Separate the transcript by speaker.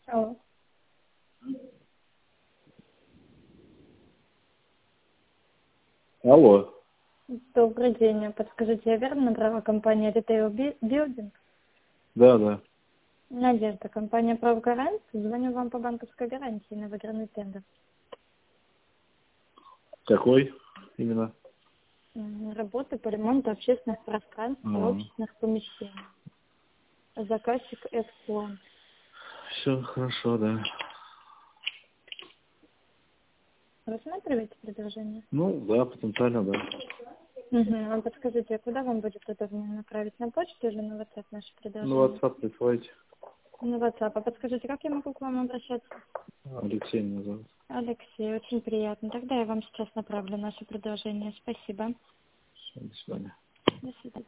Speaker 1: Алло.
Speaker 2: Алло.
Speaker 1: Добрый день. Подскажите, я верно набрала компания Retail Building?
Speaker 2: Да, да.
Speaker 1: Надежда, компания «Правгарант». Звоню вам по банковской гарантии на выигранный тендер.
Speaker 2: Какой именно?
Speaker 1: Работы по ремонту общественных пространств и офисных помещений. Заказчик «Эксплон».
Speaker 2: Все хорошо, да.
Speaker 1: Рассматриваете предложение?
Speaker 2: Ну, да, потенциально, да.
Speaker 1: А подскажите, куда вам будет удобнее направить? На почту или на WhatsApp наше
Speaker 2: Ну,
Speaker 1: предложение?
Speaker 2: WhatsApp присылайте.
Speaker 1: На WhatsApp. А подскажите, как я могу к вам обращаться?
Speaker 2: Алексей меня зовут.
Speaker 1: Алексей, очень приятно. Тогда я вам сейчас направлю наше предложение. Спасибо.
Speaker 2: Всё, до свидания.
Speaker 1: До свидания.